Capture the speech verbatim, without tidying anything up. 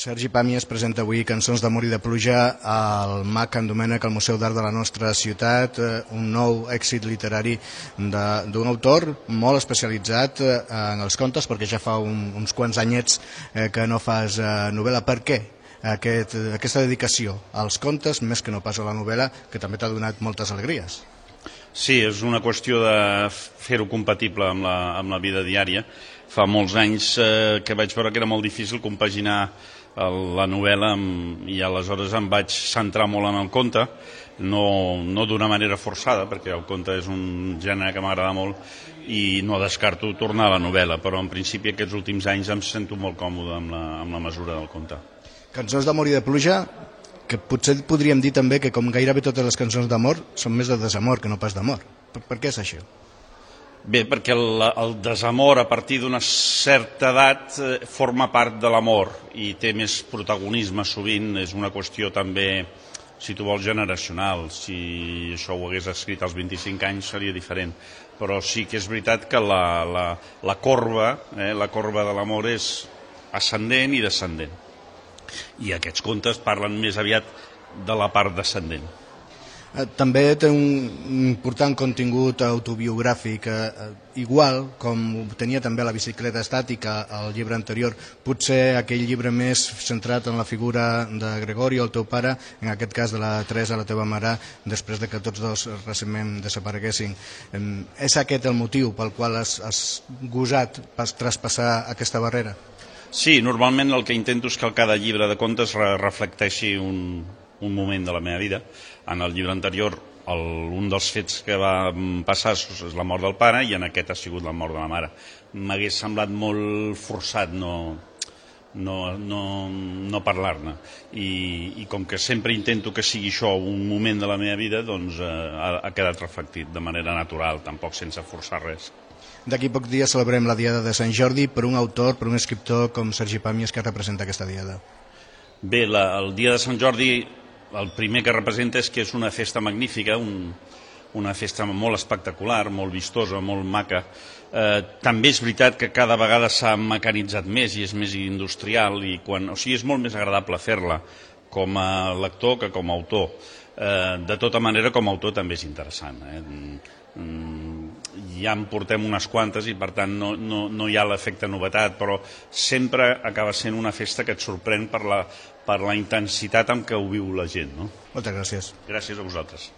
Sergi Pàmies presenta avui Cançons d'amor i de pluja al M A C Can Domènec, al Museu d'Art de la nostra ciutat, un nou èxit literari d'un autor molt especialitzat en els contes, perquè ja fa un, uns quants anyets que no fas novel·la. Per què aquest, aquesta dedicació als contes, més que no pas a la novel·la, que també t'ha donat moltes alegries? Sí, és una qüestió de fer-ho compatible amb la, amb la vida diària. Fa molts anys eh, que vaig veure que era molt difícil compaginar el, la novel·la amb, i aleshores em vaig centrar molt en el conte, no, no d'una manera forçada, perquè el conte és un gènere que m'agrada molt i no descarto tornar a la novel·la, però en principi aquests últims anys em sento molt còmode amb la, amb la mesura del conte. Cançons d'amor i de pluja, que potser podríem dir també que com gairebé totes les cançons d'amor són més de desamor que no pas d'amor. Per, per què és això? Bé, perquè el, el desamor a partir d'una certa edat eh, forma part de l'amor i té més protagonisme sovint, és una qüestió també, si tu vols, generacional. Si això ho hagués escrit als vint-i-cinc anys seria diferent, però sí que és veritat que la, la, la corba, eh, la corba de l'amor és ascendent i descendent. I aquests contes parlen més aviat de la part descendent. També té un important contingut autobiogràfic, igual com tenia també la bicicleta estàtica al llibre anterior, potser aquell llibre més centrat en la figura de Gregorio, el teu pare, en aquest cas de la Teresa, la teva mare, després de que tots dos recentment desapareguessin. És aquest el motiu pel qual has, has gosat traspassar aquesta barrera? Sí, normalment el que intento és que cada llibre de contes reflecteixi un, un moment de la meva vida. En el llibre anterior, el, un dels fets que va passar és la mort del pare i en aquest ha sigut la mort de la mare. M'hagués semblat molt forçat no, no, no, no parlar-ne. I, I com que sempre intento que sigui això un moment de la meva vida, doncs eh, ha, ha quedat reflectit de manera natural, tampoc sense forçar res. D'aquí pocs dies celebrem la Diada de Sant Jordi per un autor, per un escriptor com Sergi Pàmies, que representa aquesta diada. Bé, la, el dia de Sant Jordi el primer que representa és que és una festa magnífica, un, una festa molt espectacular, molt vistosa, molt maca. Eh, també és veritat que cada vegada s'ha mecanitzat més i és més industrial, i quan, o sigui, és molt més agradable fer-la com a lector que com a autor. Eh, de tota manera, com a autor també és interessant. Eh? Ja en portem unes quantes i per tant no, no, no hi ha l'efecte novetat, però sempre acaba sent una festa que et sorprèn per la, per la intensitat amb què ho viu la gent. No? Moltes gràcies. Gràcies a vosaltres.